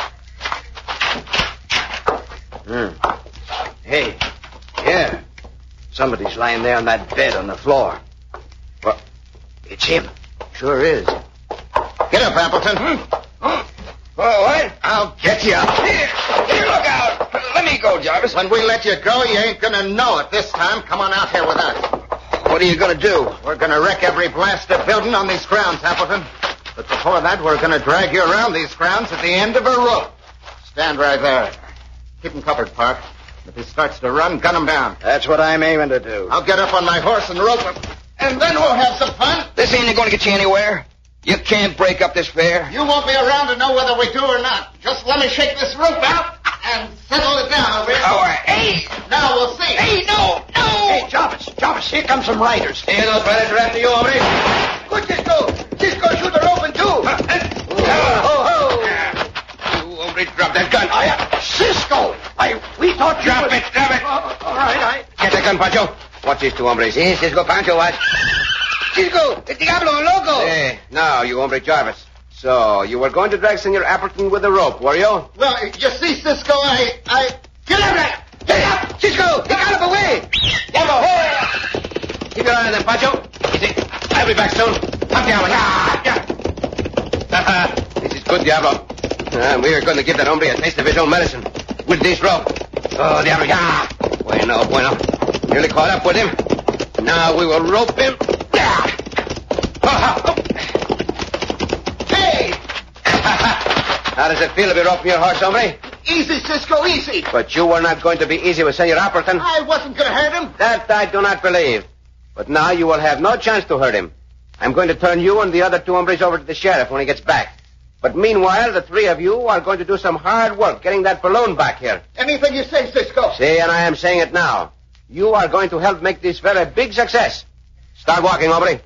Hmm. Hey, yeah. Somebody's lying there on that bed on the floor. Well, it's him. Sure is. Get up, Appleton. Hmm? Oh, what? I'll get you. Here, here, look out. Let me go, Jarvis. When we let you go, you ain't gonna know it this time. Come on out here with us. What are you gonna do? We're gonna wreck every blasted building on these grounds, Appleton. But before that, we're gonna drag you around these grounds at the end of a rope. Stand right there. Keep him covered, Park. If he starts to run, gun him down. That's what I'm aiming to do. I'll get up on my horse and rope him. And then we'll have some fun. This ain't going to get you anywhere. You can't break up this fair. You won't be around to know whether we do or not. Just let me shake this rope out and settle it down over here. Oh, hey! Now we'll see. Hey, no, no! Hey, Jarvis, Jarvis, here come some riders. Here, those riders are after you, hombre. Good, Cisco. Cisco, shoot the rope in two. Oh, oh, oh. You, hombre, drop that gun. Oh, yeah. Cisco! I, we thought you Drop was... it, drop it. Oh, all right, I... Get that gun, Pancho. Watch these two hombres. Si, Cisco, Pancho, watch. Cisco, el diablo, loco. Hey, now, you hombre Jarvis. So, you were going to drag Senor Appleton with a rope, were you? Well, you see, Cisco, I... I... Get up there! Get up! Cisco, he got him away. Diablo, hurry! Keep your eye on them, Pancho. Easy. I'll be back soon. Come down. Ah, yeah. This is good, Diablo. Uh, we are going to give that hombre a taste of his own medicine. With this rope. Oh, Diablo. Yeah. Bueno, bueno. Nearly caught up with him. Now we will rope him. Yeah. Oh, oh. Hey! How does it feel to be roping your horse, hombre? Easy, Cisco, easy. But you were not going to be easy with Senor Appleton. I wasn't going to hurt him. That I do not believe. But now you will have no chance to hurt him. I'm going to turn you and the other two hombres over to the sheriff when he gets back. But meanwhile, the three of you are going to do some hard work getting that balloon back here. Anything you say, Cisco. See, and I am saying it now. You are going to help make this fair a big success. Start walking, hombre.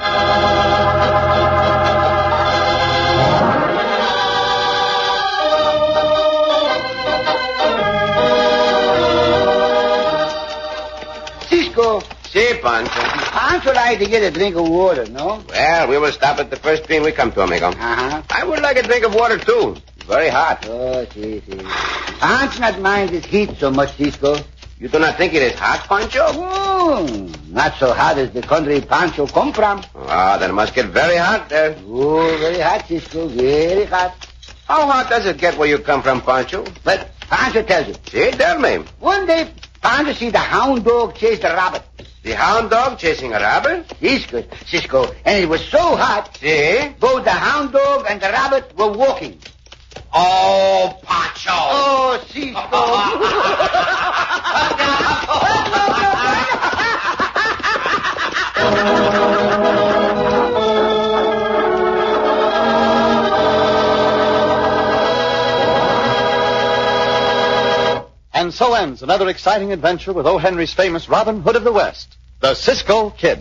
Cisco. Si, Pancho. Pancho like to get a drink of water, no? Well, we will stop at the first stream we come to, amigo. Uh-huh. I would like a drink of water, too. Very hot. Oh, si, si. Pancho not mind this heat so much, Cisco. You do not think it is hot, Pancho? Oh, not so hot as the country Pancho come from. Ah, that must get very hot there. Oh, very hot, Cisco, very hot. How hot does it get where you come from, Pancho? But Pancho tells you. See, tell me. One day, Pancho see the hound dog chase the rabbit. The hound dog chasing a rabbit? Yes, good, Cisco. And it was so hot. See? Both the hound dog and the rabbit were walking. Oh, Pancho. Oh, Cisco. And so ends another exciting adventure with O. Henry's famous Robin Hood of the West, the Cisco Kid.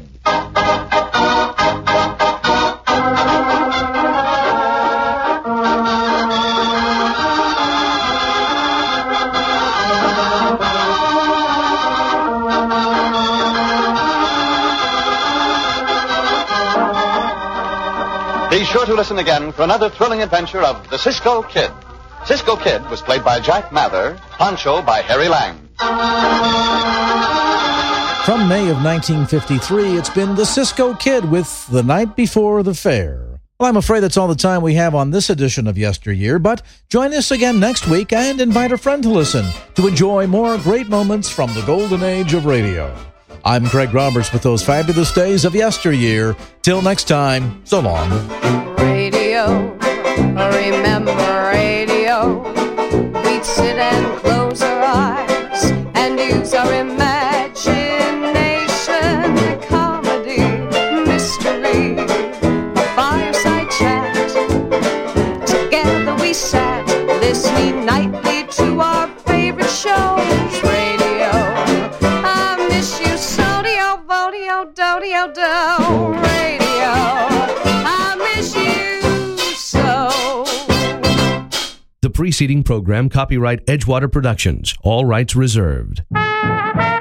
Be sure to listen again for another thrilling adventure of the Cisco Kid. Cisco Kid was played by Jack Mather, Pancho by Harry Lang. From May of nineteen fifty-three, it's been the Cisco Kid with The Night Before the Fair. Well, I'm afraid that's all the time we have on this edition of Yesteryear, but join us again next week and invite a friend to listen to enjoy more great moments from the golden age of radio. I'm Craig Roberts with those fabulous days of yesteryear. Till next time, so long. Radio, remember radio. We'd sit and close our eyes and use our imagination. Comedy, mystery, a fireside chat. Together we sat, listening nightly to our favorite shows. Radio, I miss you, so-dio, vodio, do-dio, do. Radio, I miss you so. The preceding program, copyright Edgewater Productions, all rights reserved.